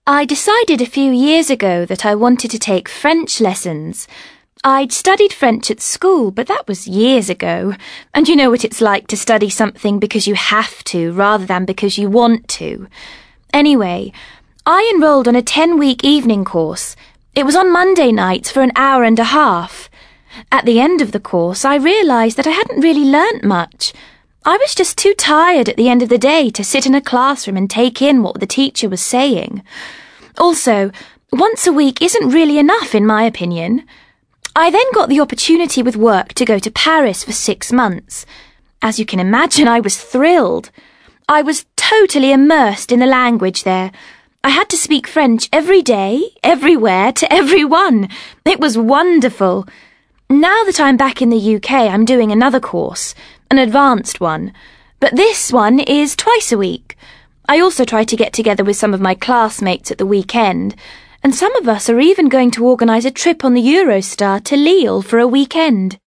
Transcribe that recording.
I decided a few years ago that I wanted to take French lessons. I'd studied French at school, but that was years ago. And you know what it's like to study something because you have to rather than because you want to. Anyway, I enrolled on a 10-week evening course. It was on Monday nights for an hour and a half. At the end of the course, I realised that I hadn't really learnt much. I was just too tired at the end of the day to sit in a classroom and take in what the teacher was saying. Also, once a week isn't really enough, in my opinion. I then got the opportunity with work to go to Paris for 6 months. As you can imagine, I was thrilled. I was totally immersed in the language there. I had to speak French every day, everywhere, to everyone. It was wonderful. Now that I'm back in the UK, I'm doing another course, an advanced one. But this one is twice a week. I also try to get together with some of my classmates at the weekend, and some of us are even going to organise a trip on the Eurostar to Lille for a weekend.